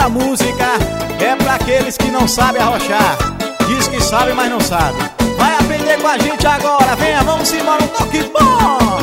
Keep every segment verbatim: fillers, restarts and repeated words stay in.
Essa música é pra aqueles que não sabem arrochar. Diz que sabe, mas não sabe. Vai aprender com a gente agora. Venha, vamos embora, um toque bom.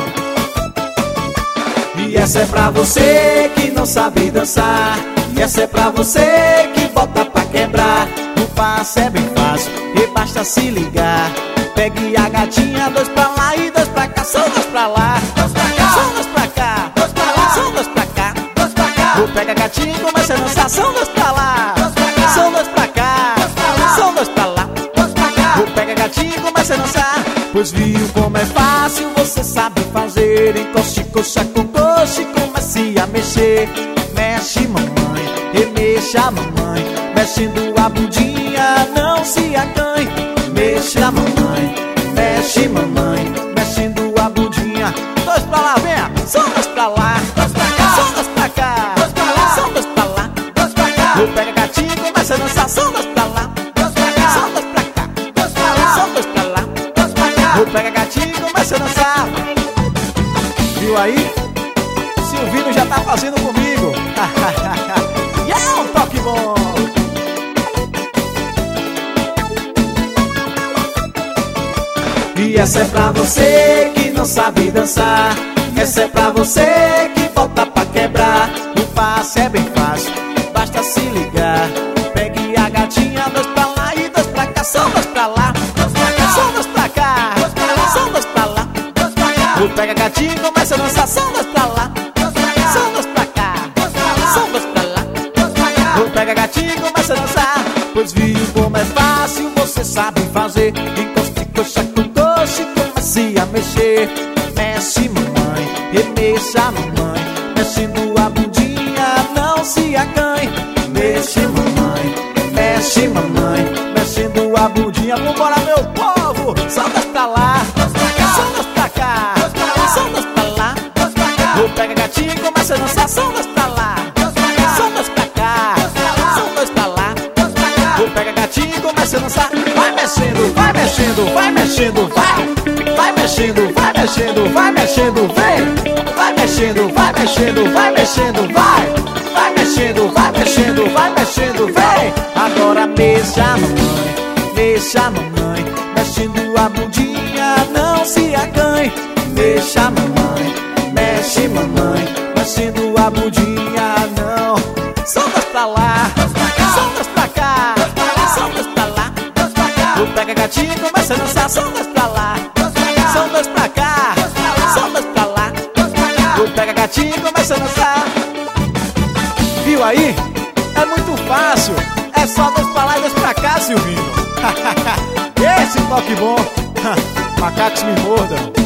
E essa é pra você que não sabe dançar. E essa é pra você que bota pra quebrar. O passo é bem fácil e basta se ligar. Pegue a gatinha, dois pra lá e dois pra cá. São dois pra lá, dois pra cá, são dois pra cá, dois pra lá, são dois pra cá, dois pra cá. O pega a gatinha e começa a dançar. São dois pra lá, dois pra cá, são dois pra cá, dois pra lá, são dois pra lá, dois pra cá. O pega a gatinha e começa a dançar. Pois viu como é fácil, você sabe fazer. Encoste coxa com coxa e comece a mexer. Mexe mamãe, remexa mamãe, mexendo a bundinha, não se acanhe. Mexa mamãe, mexe mamãe, mexendo a bundinha. Dois pra lá, venha, são dois pra lá, dois pra cá, são dois pra cá, dois pra lá, são dois pra lá, dois pra cá. O pega gatinho e começa a dançar. São dois pra lá, dois pra cá, são dois pra cá, dois pra lá, são dois pra lá, dois pra cá. O pega gatinho e começa a dançar. Viu aí? Silvino já tá fazendo comigo. E é um toque bom. E essa é pra você que não sabe dançar. Essa é pra você que bota pra quebrar. O passo é bem fácil, basta se ligar. Pegue a gatinha, dois pra lá e dois pra cá. São dois pra lá, Dois pra cá, são dois pra cá, dois pra lá, são dois pra lá. dois pra cá, O pega a gatinha e começa a dançar. São dois pra lá, dois pra cá, são dois pra cá, dois pra lá, são dois pra lá. dois pra cá. O pega a gatinha e começa a dançar. Pois viu como é fácil, você sabe fazer. Encoste coxa com coxa e comece a mexer. Mexe mamãe, remexa mamãe, mexendo a bundinha, não se acanhe. Mexe mamãe, mexe mamãe, mexendo a bundinha. Vambora meu povo, são dois pra lá, Dois pra cá, são dois pra cá, dois pra lá, são dois pra lá. dois pra cá, O pega a gatinha e começa a dançar. São dois pra lá, dois pra cá, são dois pra cá, dois pra lá, são dois pra lá. dois pra cá. O pega gatinho e começa a dançar. Vai mexendo, vai mexendo, vai mexendo, vai. Vai mexendo, vai mexendo, vai mexendo, vem. Vai mexendo, vai mexendo, vai mexendo, vai. Vai mexendo, vai mexendo, vai mexendo, vem. Agora mexa mamãe, mexa mamãe, mexendo a bundinha, não se acanhe. Mexa mamãe, mexe mamãe, mexendo a bundinha, não. São dois pra lá, Dois pra cá, são dois pra cá, dois pra lá, são dois pra lá. dois pra cá, O pega gatinho e começa a dançar. São dois pra lá, dois pra cá, são dois pra cá, dois pra lá, são dois pra lá. dois pra cá. O pega gatinho e começa a dançar. Viu aí? É muito fácil. É só dois pra lá e dois pra cá, Silvinho. Esse toque bom. Macacos me mordam.